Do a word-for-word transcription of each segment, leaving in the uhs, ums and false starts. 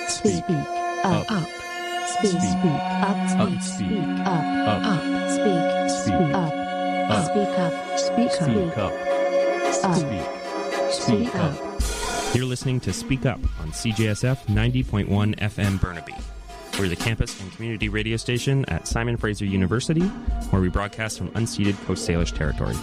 speak, up, up, speak, speak, up, speak, speak, up, up, speak, speak, up, up, speak up, speak up, speak, speak up. You're listening to Speak Up on C J S F ninety point one F M Burnaby. We're the campus and community radio station at Simon Fraser University, where we broadcast from unceded Coast Salish territories.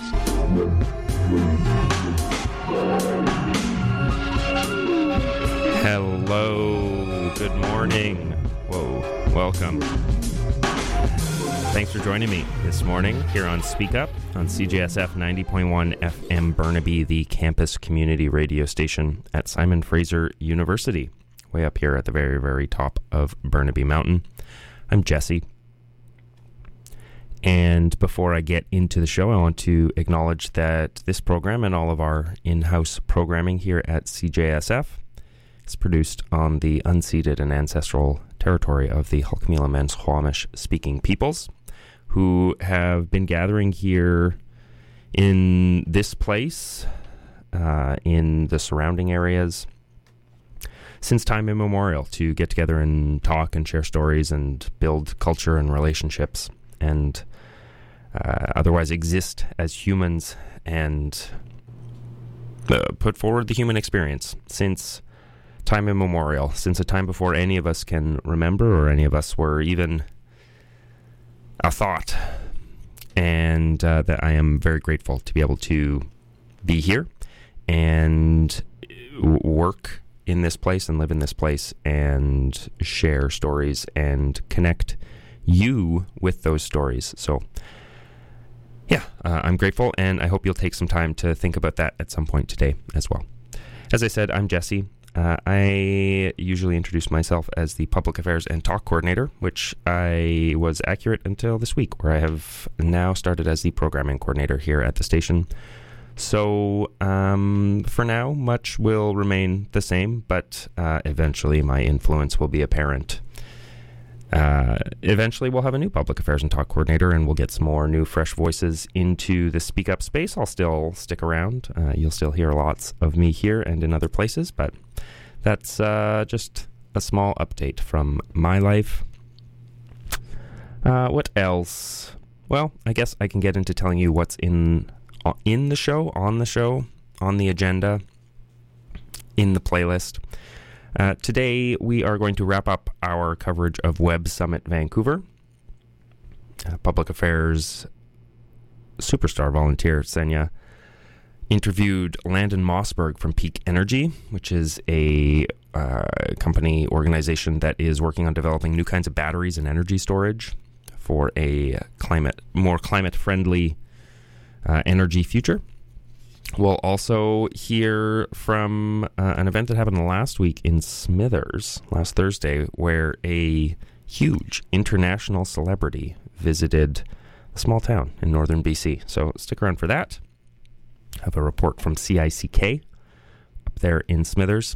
Hello, good morning. Whoa, welcome. Thanks for joining me this morning here on Speak Up on C J S F ninety point one F M Burnaby, the campus community radio station at Simon Fraser University, way up here at the very, very top of Burnaby Mountain. I'm Jesse. And before I get into the show, I want to acknowledge that this program and all of our in-house programming here at C J S F is produced on the unceded and ancestral territory of the Halkmila Squamish speaking peoples, who have been gathering here in this place, uh, in the surrounding areas, since time immemorial, to get together and talk and share stories and build culture and relationships and uh, otherwise exist as humans and uh, put forward the human experience since time immemorial, since a time before any of us can remember or any of us were even a thought. And uh, that I am very grateful to be able to be here and work in this place and live in this place and share stories and connect you with those stories. So yeah, uh, I'm grateful, and I hope you'll take some time to think about that at some point today as well. As I said, I'm Jesse. Uh, I usually introduce myself as the Public Affairs and Talk Coordinator, which I was accurate until this week, where I have now started as the Programming Coordinator here at the station. So um, for now, much will remain the same, but uh, eventually my influence will be apparent. Uh, eventually we'll have a new Public Affairs and Talk Coordinator, and we'll get some more new fresh voices into the Speak Up space. I'll still stick around. Uh, you'll still hear lots of me here and in other places, but that's uh, just a small update from my life. Uh, what else? Well, I guess I can get into telling you what's in in the show, on the show, on the agenda, in the playlist. Uh, today, we are going to wrap up our coverage of Web Summit Vancouver. Uh, Public Affairs superstar volunteer Senya interviewed Landon Mossberg from Peak Energy, which is a uh, company organization that is working on developing new kinds of batteries and energy storage for a climate more climate-friendly uh, energy future. We'll also hear from uh, an event that happened last week in Smithers, last Thursday, where a huge international celebrity visited a small town in northern B C. So stick around for that. I have a report from C I C K up there in Smithers.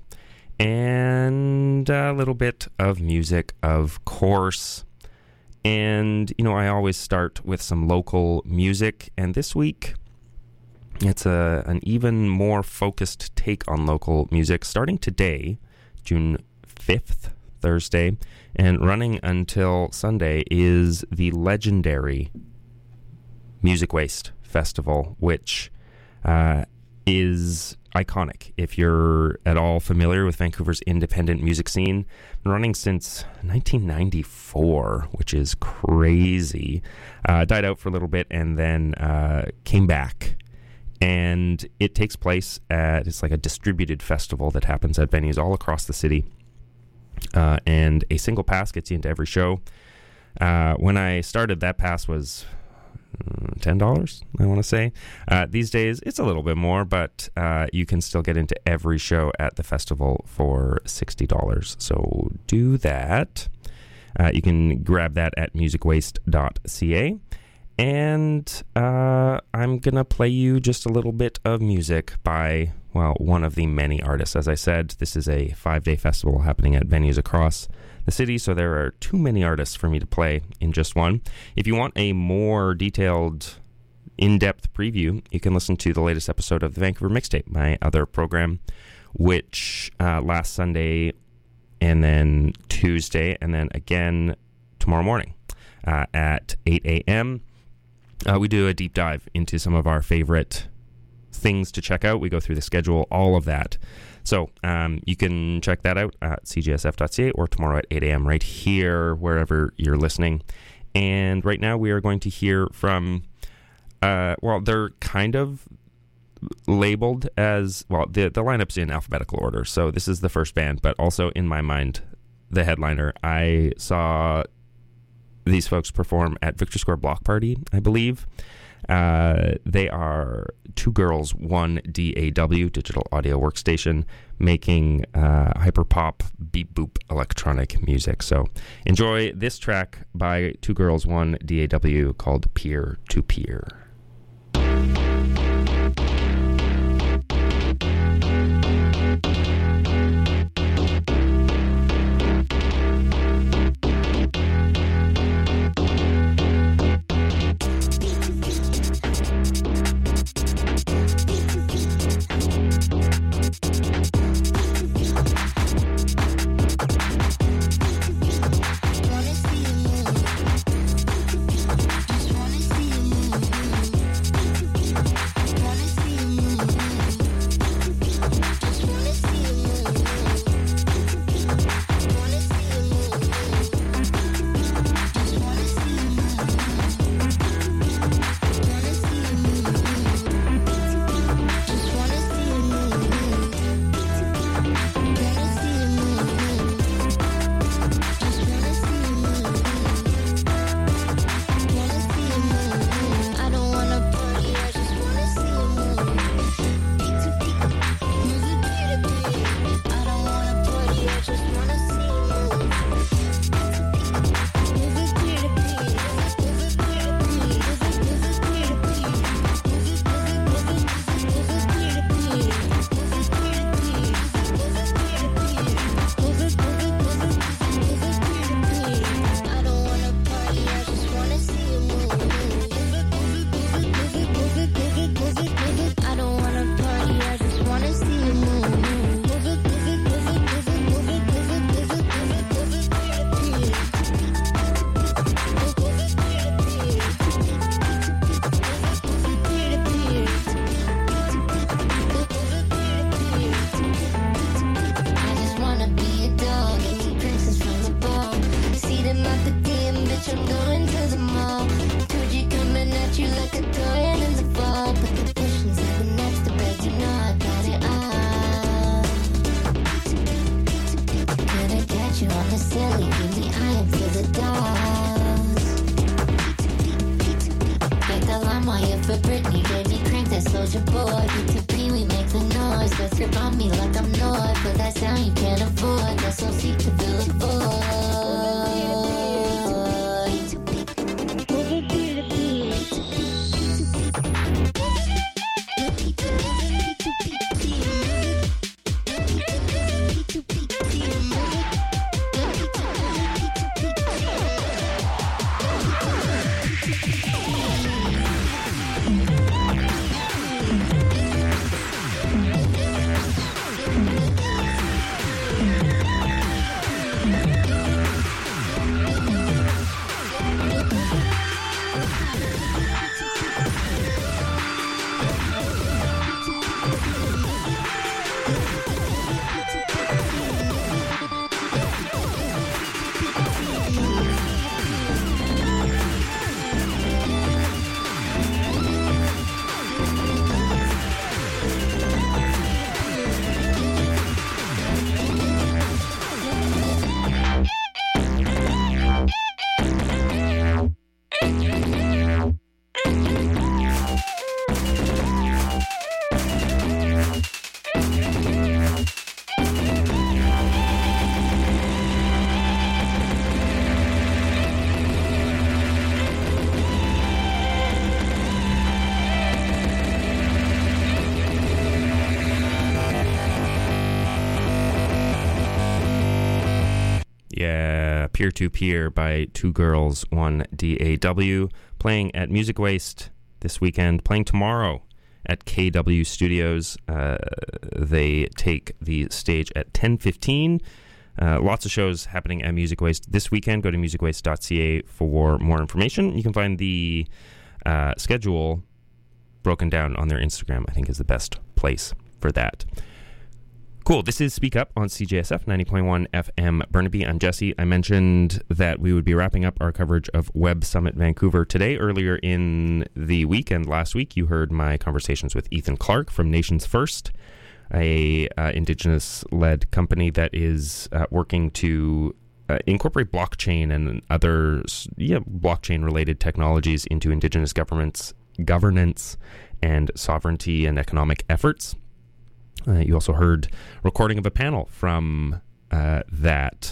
And a little bit of music, of course. And, you know, I always start with some local music. And this week, it's a an even more focused take on local music, starting today, June fifth, Thursday, and running until Sunday is the legendary Music Waste Festival, which uh, is iconic. If you're at all familiar with Vancouver's independent music scene, been running since nineteen ninety-four, which is crazy. Uh, died out for a little bit and then uh, came back. And it takes place at, it's like a distributed festival that happens at venues all across the city. Uh, and a single pass gets you into every show. Uh, when I started, that pass was uh, ten dollars, I want to say. Uh, these days, it's a little bit more, but uh, you can still get into every show at the festival for sixty dollars. So do that. Uh, you can grab that at music waste dot c a. And uh, I'm going to play you just a little bit of music by, well, one of the many artists. As I said, this is a five-day festival happening at venues across the city, so there are too many artists for me to play in just one. If you want a more detailed, in-depth preview, you can listen to the latest episode of the Vancouver Mixtape, my other program, which uh, last Sunday and then Tuesday, and then again tomorrow morning uh, at eight a.m. Uh, we do a deep dive into some of our favorite things to check out. We go through the schedule, all of that. So um, you can check that out at c j s f dot c a or tomorrow at eight a.m. right here, wherever you're listening. And right now we are going to hear from, uh, well, they're kind of labeled as, well, the, the lineup's in alphabetical order. So this is the first band, but also in my mind, the headliner. I saw these folks perform at Victor Square Block Party, I believe. Uh, they are Two Girls, One D A W, digital audio workstation, making uh, hyperpop, beep boop electronic music. So enjoy this track by Two Girls, One D A W called Peer to Peer. Yeah, Peer to Peer by Two Girls, One D A W, playing at Music Waste this weekend, playing tomorrow at K W Studios. Uh, they take the stage at ten fifteen. Uh, lots of shows happening at Music Waste this weekend. Go to music waste dot c a for more information. You can find the uh, schedule broken down on their Instagram, I think is the best place for that. Cool. This is Speak Up on C J S F ninety point one F M Burnaby. I'm Jesse. I mentioned that we would be wrapping up our coverage of Web Summit Vancouver today. Earlier in the weekend, last week, you heard my conversations with Ethan Clark from Nations First, a uh, Indigenous-led company that is uh, working to uh, incorporate blockchain and other yeah, blockchain-related technologies into Indigenous governments, governance and sovereignty and economic efforts. Uh, you also heard recording of a panel from uh, that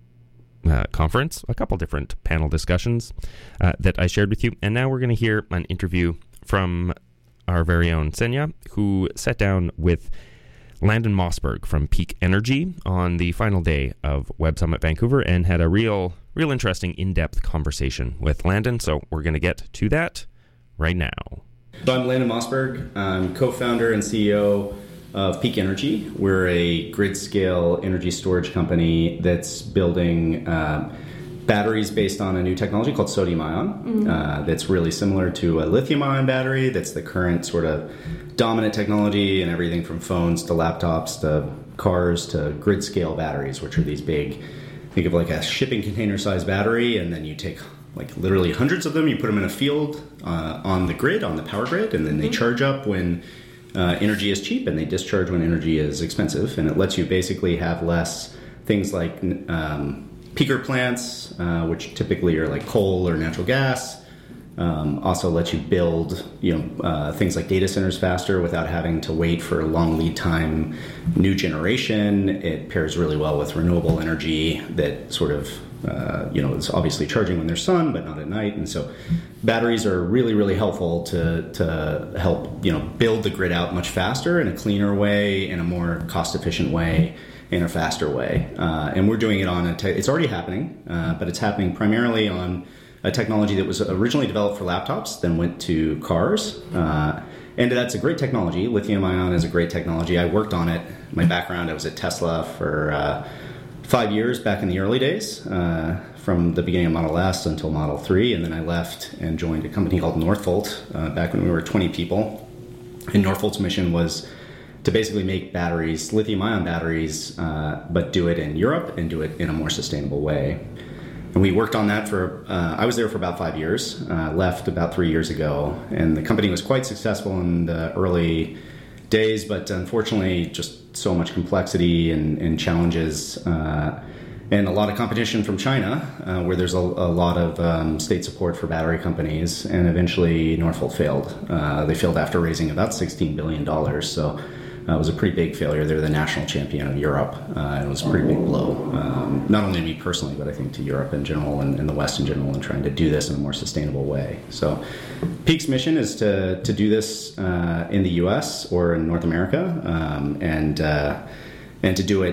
uh, conference, a couple different panel discussions uh, that I shared with you. And now we're going to hear an interview from our very own Senya, who sat down with Landon Mossberg from Peak Energy on the final day of Web Summit Vancouver and had a real, real interesting in-depth conversation with Landon. So we're going to get to that right now. So I'm Landon Mossberg. I'm co-founder and C E O of Peak Energy. We're a grid-scale energy storage company that's building uh, batteries based on a new technology called sodium-ion. Mm-hmm. Uh, that's really similar to a lithium-ion battery. That's the current sort of dominant technology in everything from phones to laptops to cars to grid-scale batteries, which are these big, think of like a shipping container-sized battery, and then you take like literally hundreds of them, you put them in a field uh, on the grid, on the power grid, and then they charge up when Uh, energy is cheap, and they discharge when energy is expensive, and it lets you basically have less things like um, peaker plants, uh, which typically are like coal or natural gas. Um, also lets you build, you know, uh, things like data centers faster without having to wait for a long lead time new generation. It pairs really well with renewable energy that sort of, uh, you know, is obviously charging when there's sun, but not at night. And so batteries are really, really helpful to, to help, you know, build the grid out much faster in a cleaner way, in a more cost-efficient way, in a faster way. Uh, and we're doing it on a, te- it's already happening, uh, but it's happening primarily on a technology that was originally developed for laptops, then went to cars. Uh, and that's a great technology. Lithium-ion is a great technology. I worked on it. My background, I was at Tesla for uh, five years back in the early days, uh, from the beginning of Model S until Model three. And then I left and joined a company called Northvolt uh, back when we were twenty people. And Northvolt's mission was to basically make batteries, lithium-ion batteries, uh, but do it in Europe and do it in a more sustainable way. And we worked on that for, uh, I was there for about five years, uh, left about three years ago. And the company was quite successful in the early days, but unfortunately just so much complexity and, and challenges uh, and a lot of competition from China, uh, where there's a, a lot of um, state support for battery companies. And eventually Northvolt failed. Uh, they failed after raising about sixteen billion dollars. So Uh, it was a pretty big failure. They were the national champion of Europe. Uh, it was a pretty big blow, um, not only to me personally, but I think to Europe in general and, and the West in general, in trying to do this in a more sustainable way. So Peak's mission is to to do this uh, in the U S or in North America, um, and uh, and to do it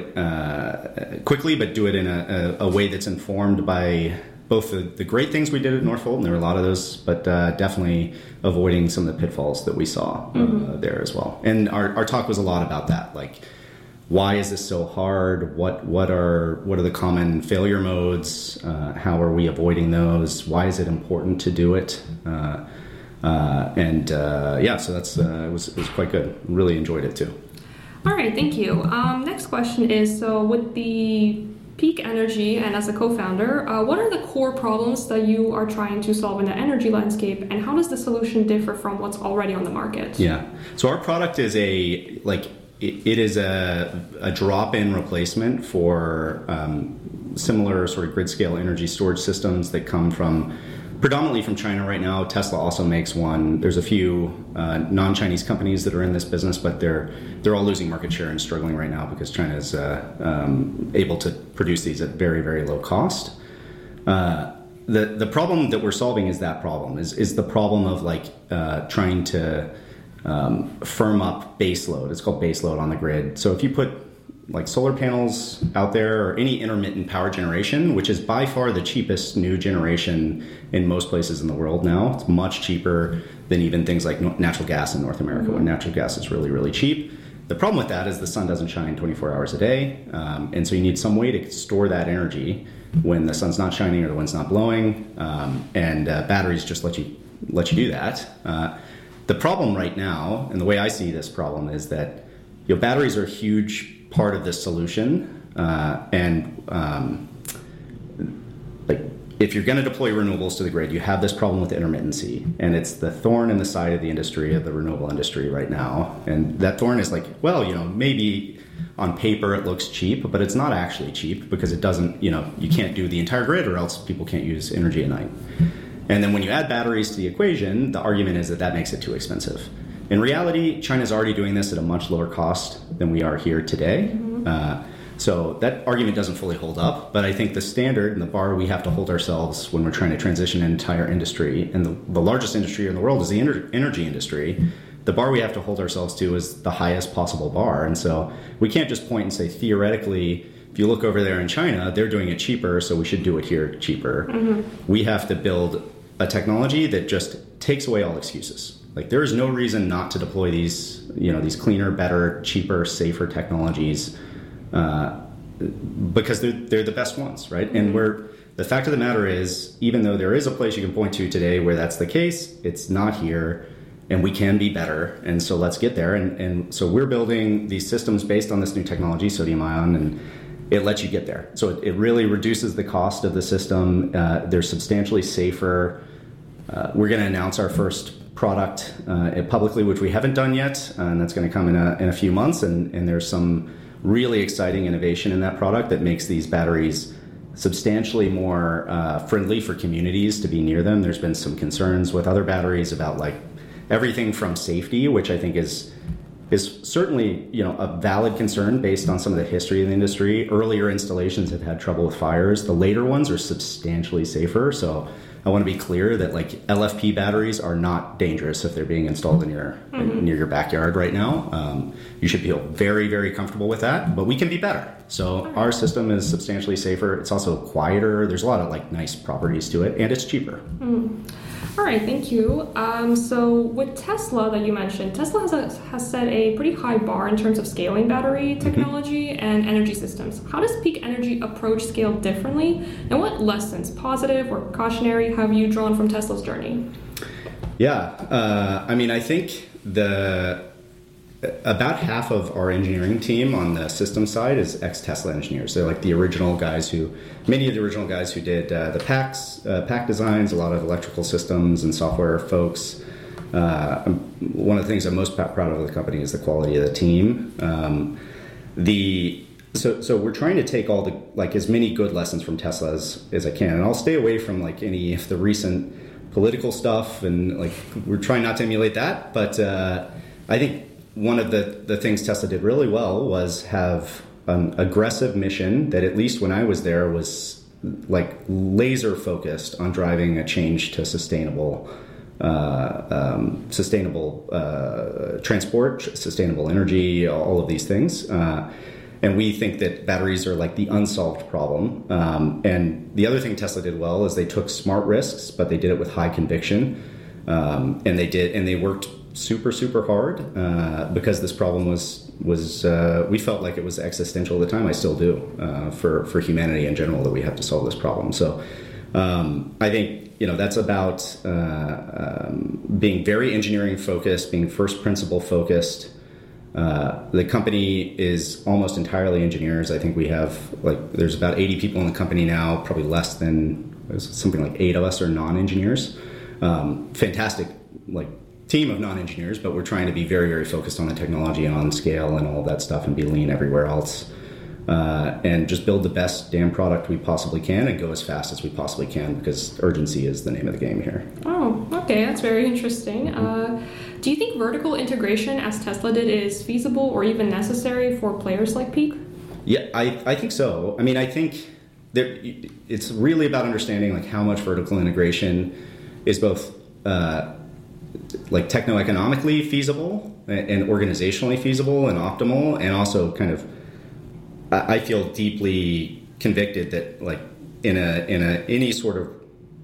uh, quickly, but do it in a, a, a way that's informed by both the, the great things we did at Northvolt, and there were a lot of those, but uh, definitely avoiding some of the pitfalls that we saw uh, mm-hmm. there as well. And our, our talk was a lot about that, like, why is this so hard? What what are what are the common failure modes? Uh, how are we avoiding those? Why is it important to do it? Uh, uh, and uh, yeah, so that's uh, it was it was quite good. Really enjoyed it too. All right, thank you. Um, next question is, so with the Peak Energy and as a co-founder, uh, what are the core problems that you are trying to solve in the energy landscape, and how does the solution differ from what's already on the market? Yeah, so our product is a, like, it, it is a, a drop-in replacement for um, similar sort of grid-scale energy storage systems that come from, predominantly from China right now. Tesla also makes one. There's a few uh, non-Chinese companies that are in this business, but they're they're all losing market share and struggling right now because China is uh, um, able to produce these at very, very low cost. Uh, the the problem that we're solving is that problem, is is the problem of like uh, trying to um, firm up base load. It's called base load on the grid. So if you put like solar panels out there or any intermittent power generation, which is by far the cheapest new generation in most places in the world now. It's much cheaper than even things like natural gas in North America, when natural gas is really, really cheap. The problem with that is the sun doesn't shine twenty-four hours a day, um, and so you need some way to store that energy when the sun's not shining or the wind's not blowing, um, and uh, batteries just let you let you do that. Uh, the problem right now, and the way I see this problem, is that you know, batteries are a huge part of this solution, uh, and um, like if you're going to deploy renewables to the grid, you have this problem with intermittency, and it's the thorn in the side of the industry, of the renewable industry right now. And that thorn is like, well, you know, maybe on paper it looks cheap, but it's not actually cheap because it doesn't, you know, you can't do the entire grid or else people can't use energy at night. And then when you add batteries to the equation, the argument is that that makes it too expensive. In reality, China's already doing this at a much lower cost than we are here today. Mm-hmm. Uh, So that argument doesn't fully hold up, but I think the standard and the bar we have to hold ourselves when we're trying to transition an entire industry, and the, the largest industry in the world is the ener- energy industry, the bar we have to hold ourselves to is the highest possible bar. And so we can't just point and say, theoretically, if you look over there in China, they're doing it cheaper, so we should do it here cheaper. Mm-hmm. We have to build a technology that just takes away all excuses. Like there is no reason not to deploy these, you know, these cleaner, better, cheaper, safer technologies. Uh, because they're, they're the best ones, right? Mm-hmm. And we're, the fact of the matter is, even though there is a place you can point to today where that's the case, it's not here, and we can be better, and so let's get there. And, and so we're building these systems based on this new technology, sodium ion, and it lets you get there. So it, it really reduces the cost of the system. Uh, they're substantially safer. Uh, we're going to announce our first product uh, publicly, which we haven't done yet, and that's going to come in a, in a few months, and, and there's some really exciting innovation in that product that makes these batteries substantially more uh, friendly for communities to be near them. There's been some concerns with other batteries about like everything from safety, which I think is is certainly, you know, a valid concern based on some of the history of the industry. Earlier installations have had trouble with fires. The later ones are substantially safer. So I want to be clear that like L F P batteries are not dangerous if they're being installed in your mm-hmm. near your backyard right now. Um, you should feel very, very comfortable with that, but we can be better. So our system is substantially safer. It's also quieter. There's a lot of like nice properties to it, and it's cheaper. Mm. All right, thank you. Um, so with Tesla that you mentioned, Tesla has, a, has set a pretty high bar in terms of scaling battery technology mm-hmm. and energy systems. How does Peak Energy approach scale differently? And what lessons, positive or cautionary, have you drawn from Tesla's journey? Yeah, uh, I mean, I think the about half of our engineering team on the system side is ex-Tesla engineers. They're like the original guys who, many of the original guys who did uh, the packs, uh, pack designs, a lot of electrical systems and software folks. Uh, one of the things I'm most proud of the company is the quality of the team. Um, the so so we're trying to take all the like as many good lessons from Tesla as, as I can, and I'll stay away from like any of the recent political stuff, and like we're trying not to emulate that. But uh, I think one of the, the things Tesla did really well was have an aggressive mission that, at least when I was there, was like laser focused on driving a change to sustainable uh, um, sustainable uh, transport, sustainable energy, all of these things. Uh, and we think that batteries are like the unsolved problem. Um, and the other thing Tesla did well is they took smart risks, but they did it with high conviction. Um, and they did, and they worked super, super hard uh, because this problem was was uh, we felt like it was existential at the time. I still do uh, for for humanity in general, that we have to solve this problem. So um, I think you know that's about uh, um, being very engineering focused, being first principle focused. Uh, the company is almost entirely engineers. I think we have like there's about eighty people in the company now. Probably less than something like eight of us are non-engineers. Um, fantastic, like. team of non-engineers, but we're trying to be very, very focused on the technology and on scale and all of that stuff, and be lean everywhere else, uh, and just build the best damn product we possibly can and go as fast as we possibly can, because urgency is the name of the game here. Oh, okay, that's very interesting. Uh, do you think vertical integration, as Tesla did, is feasible or even necessary for players like Peak? Yeah, I, I think so. I mean, I think there, it's really about understanding like how much vertical integration is both uh, like techno-economically feasible and organizationally feasible and optimal, and also kind of I feel deeply convicted that like in a in a any sort of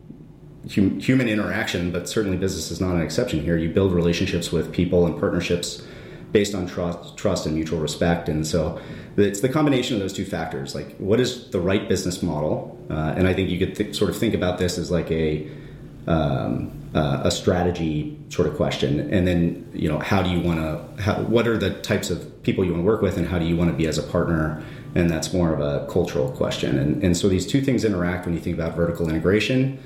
hum, human interaction, but certainly business is not an exception here, you build relationships with people and partnerships based on trust, trust and mutual respect. And so it's the combination of those two factors. Like, what is the right business model? Uh, and I think you could th- sort of think about this as like a um, uh, a strategy sort of question. And then, you know, how do you want to? What are the types of people you want to work with, and how do you want to be as a partner? And that's more of a cultural question. And, and so these two things interact when you think about vertical integration.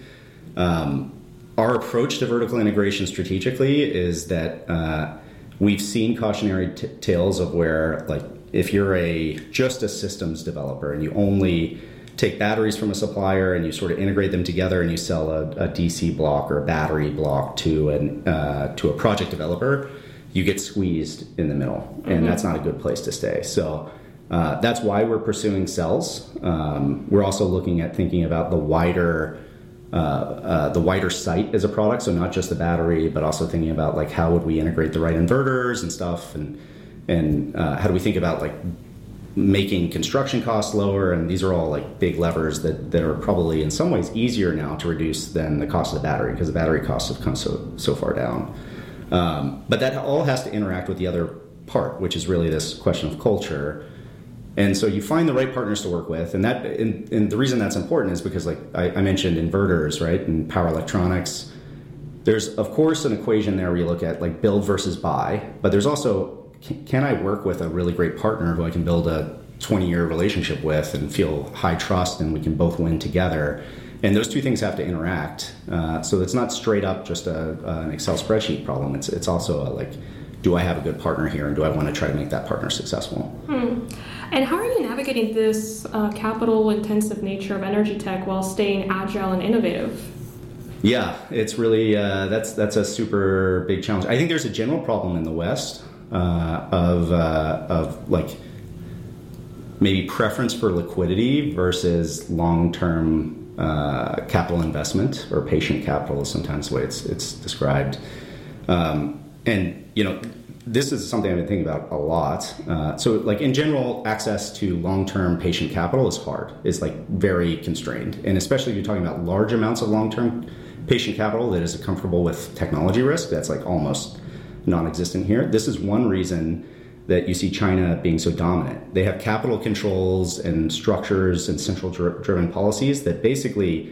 Um, our approach to vertical integration strategically is that uh, we've seen cautionary t- tales of where, like, if you're a just a systems developer and you only take batteries from a supplier and you sort of integrate them together and you sell a, a D C block or a battery block to an uh, to a project developer, you get squeezed in the middle, mm-hmm. and that's not a good place to stay. So uh, that's why we're pursuing cells. Um, we're also looking at thinking about the wider. Uh, uh, the wider site as a product, so not just the battery, but also thinking about like how would we integrate the right inverters and stuff, and and uh, how do we think about like making construction costs lower, and these are all like big levers that, that are probably in some ways easier now to reduce than the cost of the battery, because the battery costs have come so so far down. Um, but that all has to interact with the other part, which is really this question of culture. And so you find the right partners to work with, and that, and, and the reason that's important is because, like I, I mentioned, inverters, right, and power electronics. There's of course an equation there where you look at like build versus buy, but there's also can, can I work with a really great partner who I can build a twenty-year relationship with and feel high trust, and we can both win together. And those two things have to interact. Uh, so it's not straight up just a, uh, an Excel spreadsheet problem. It's it's also a, like, do I have a good partner here, and do I want to try to make that partner successful? Hmm. And how are you navigating this uh, capital-intensive nature of energy tech while staying agile and innovative? Yeah, it's really uh, that's that's a super big challenge. I think there's a general problem in the West uh, of uh, of like maybe preference for liquidity versus long-term uh, capital investment, or patient capital is sometimes the way it's it's described. Um, and you know. This is something I've been thinking about a lot. Uh, so, like in general, access to long-term patient capital is hard. It's like very constrained, and especially if you're talking about large amounts of long-term patient capital that is comfortable with technology risk. That's like almost non-existent here. This is one reason that you see China being so dominant. They have capital controls and structures and central-driven policies that basically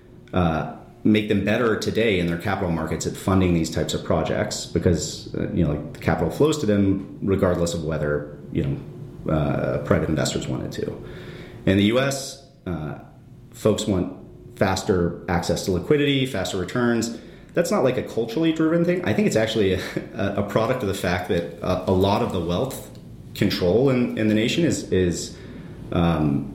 Uh, make them better today in their capital markets at funding these types of projects, because uh, you know, like, the capital flows to them regardless of whether, you know, uh, private investors wanted to. In the U S, uh, folks want faster access to liquidity, faster returns. That's not like a culturally driven thing. I think it's actually a, a product of the fact that a, a lot of the wealth control in, in the nation is is um,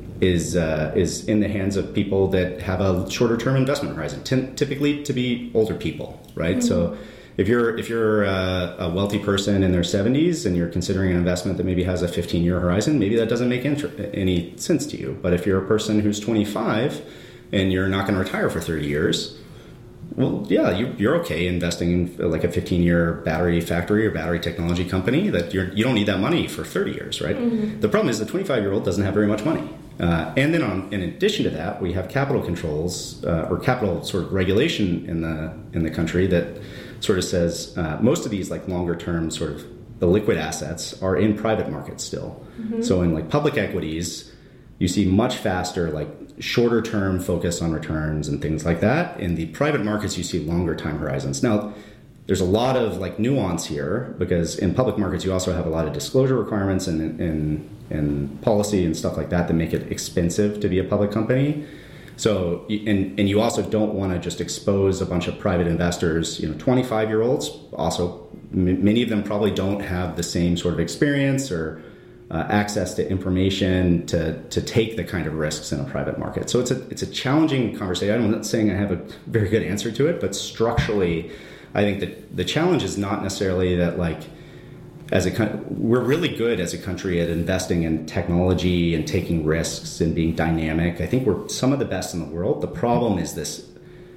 is uh, is in the hands of people that have a shorter term investment horizon, T- typically to be older people, right? Mm-hmm. So if you're if you're uh, a wealthy person in their seventies and you're considering an investment that maybe has a fifteen year horizon, maybe that doesn't make int- any sense to you. But if you're a person who's twenty-five and you're not going to retire for thirty years, well, yeah, you, you're okay investing in like a fifteen year battery factory or battery technology company that you're, you don't need that money for thirty years, right? Mm-hmm. The problem is the twenty-five year old doesn't have very much money. Uh, and then on, in addition to that, we have capital controls uh, or capital sort of regulation in the in the country that sort of says uh, most of these like longer term sort of the liquid assets are in private markets still. Mm-hmm. So in like public equities, you see much faster like shorter term focus on returns and things like that. In the private markets, you see longer time horizons. Now, there's a lot of like nuance here, because in public markets you also have a lot of disclosure requirements and and, and policy and stuff like that that make it expensive to be a public company. So and and you also don't want to just expose a bunch of private investors. You know, twenty-five year olds also m- many of them probably don't have the same sort of experience or uh, access to information to to take the kind of risks in a private market. So it's a it's a challenging conversation. I'm not saying I have a very good answer to it, but structurally, I think that the challenge is not necessarily that like as a we're really good as a country at investing in technology and taking risks and being dynamic. I think we're some of the best in the world. The problem is this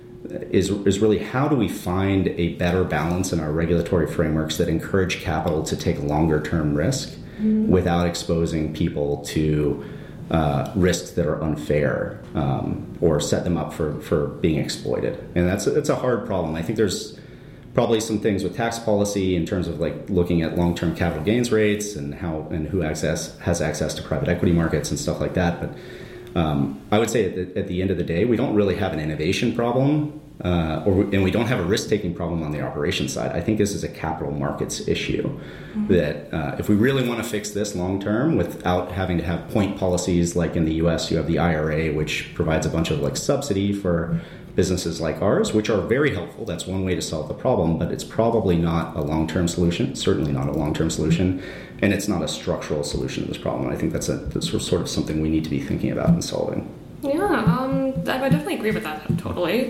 is is really how do we find a better balance in our regulatory frameworks that encourage capital to take longer term risk mm-hmm. without exposing people to uh, risks that are unfair um, or set them up for, for being exploited. And that's a, that's a hard problem. I think there's probably some things with tax policy in terms of like looking at long-term capital gains rates and how and who access has access to private equity markets and stuff like that. But um, I would say at the, at the end of the day, we don't really have an innovation problem, uh, or and we don't have a risk-taking problem on the operations side. I think this is a capital markets issue. Mm-hmm. That uh, if we really want to fix this long-term without having to have point policies like in the U S, you have the I R A, which provides a bunch of like subsidy for businesses like ours, which are very helpful. That's one way to solve the problem, but it's probably not a long-term solution, certainly not a long-term solution, and it's not a structural solution to this problem. I think that's, a, that's sort of something we need to be thinking about and solving. Yeah, um, I definitely agree with that, totally.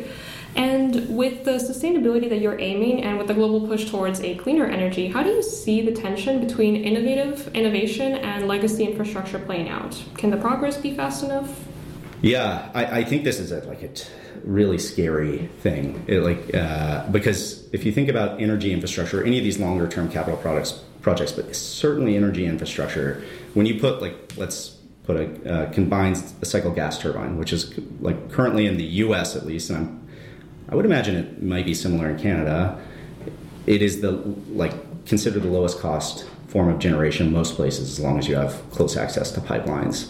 And with the sustainability that you're aiming and with the global push towards a cleaner energy, how do you see the tension between innovative innovation and legacy infrastructure playing out? Can the progress be fast enough? Yeah, I, I think this is a, like a t- really scary thing. It, like uh, because if you think about energy infrastructure, any of these longer term capital products projects, but certainly energy infrastructure, when you put like let's put a uh, combined cycle gas turbine, which is like currently in the U S at least, and I'm, I would imagine it might be similar in Canada. It is the like considered the lowest cost form of generation most places, as long as you have close access to pipelines.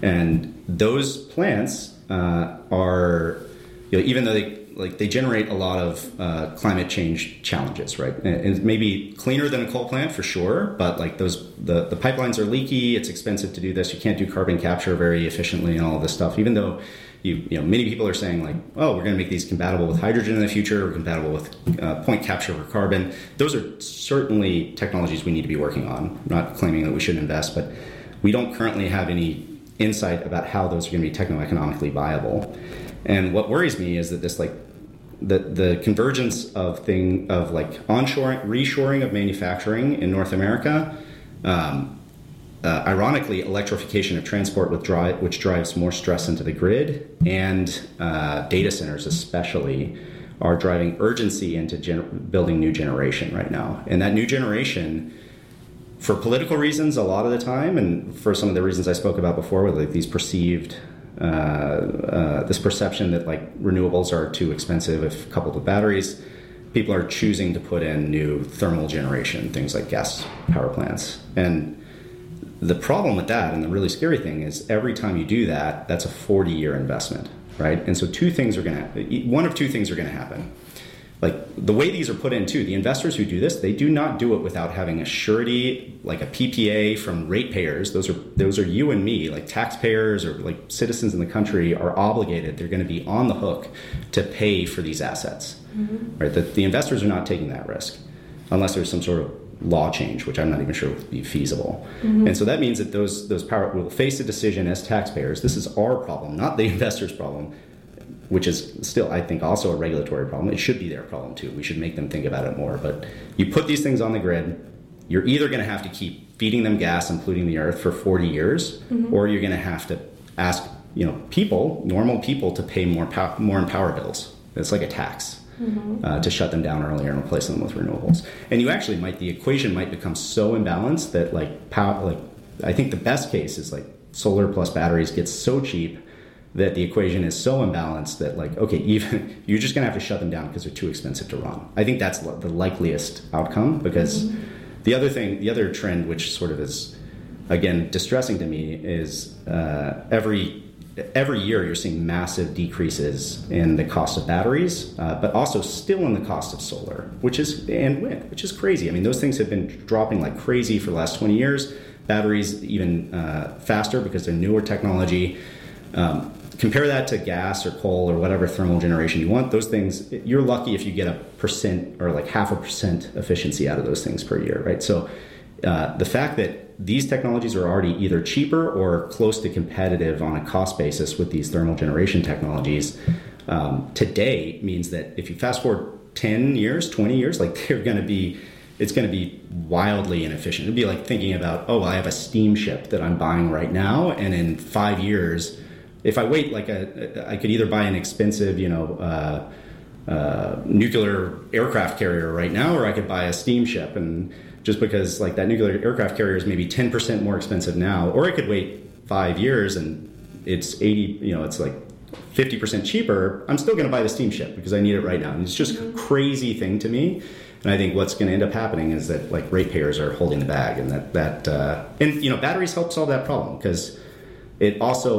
And those plants uh, are, you know, even though they like they generate a lot of uh, climate change challenges, right? And it may be cleaner than a coal plant for sure, but like those the, the pipelines are leaky. It's expensive to do this. You can't do carbon capture very efficiently and all of this stuff. Even though you you know many people are saying like, oh, we're going to make these compatible with hydrogen in the future, or compatible with uh, point capture for carbon. Those are certainly technologies we need to be working on. I'm not claiming that we should invest, but we don't currently have any insight about how those are going to be techno-economically viable. And what worries me is that this like the the convergence of thing of like onshoring, reshoring of manufacturing in North America, um, uh, ironically, electrification of transport with drive, which drives more stress into the grid, and uh, data centers especially are driving urgency into gener- building new generation right now. And that new generation, for political reasons a lot of the time, and for some of the reasons I spoke about before, with like these perceived, uh, uh, this perception that like renewables are too expensive if coupled with batteries, people are choosing to put in new thermal generation, things like gas power plants. And the problem with that, and the really scary thing, is every time you do that, that's a forty-year investment, right? And so two things are going to, one of two things are going to happen. Like the way these are put in too, the investors who do this, they do not do it without having a surety, like a P P A from ratepayers. Those are those are you and me, like taxpayers or like citizens in the country are obligated. They're going to be on the hook to pay for these assets, mm-hmm. right? The, the investors are not taking that risk unless there's some sort of law change, which I'm not even sure would be feasible. Mm-hmm. And so that means that those those power will face a decision as taxpayers. This is our problem, not the investors' problem, which is still, I think, also a regulatory problem. It should be their problem, too. We should make them think about it more. But you put these things on the grid, you're either going to have to keep feeding them gas and polluting the earth for forty years, mm-hmm. or you're going to have to ask, you know, people, normal people, to pay more pow- more in power bills. It's like a tax mm-hmm. uh, to shut them down earlier and replace them with renewables. And you actually might, the equation might become so imbalanced that, like, power, like I think the best case is, like, solar plus batteries gets so cheap that the equation is so imbalanced that, like, okay, even you're just going to have to shut them down because they're too expensive to run. I think that's the likeliest outcome, because mm-hmm. the other thing, the other trend, which sort of is, again, distressing to me, is uh, every every year you're seeing massive decreases in the cost of batteries, uh, but also still in the cost of solar, which is and wind, which is crazy. I mean, those things have been dropping like crazy for the last twenty years. Batteries even uh, faster because they're newer technology. Um, Compare that to gas or coal or whatever thermal generation you want. Those things, you're lucky if you get a percent or like half a percent efficiency out of those things per year, right? So uh, the fact that these technologies are already either cheaper or close to competitive on a cost basis with these thermal generation technologies um, today means that if you fast forward ten years, twenty years, like they're going to be, it's going to be wildly inefficient. It'd be like thinking about, oh, I have a steamship that I'm buying right now, and in five years, if I wait, like a, I could either buy an expensive, you know, uh, uh, nuclear aircraft carrier right now, or I could buy a steamship. And just because like that nuclear aircraft carrier is maybe ten percent more expensive now, or I could wait five years and it's eighty, you know, it's like fifty percent cheaper, I'm still going to buy the steamship because I need it right now. And it's just a crazy thing to me. And I think what's going to end up happening is that like ratepayers are holding the bag, and that that uh, and you know batteries help solve that problem because it also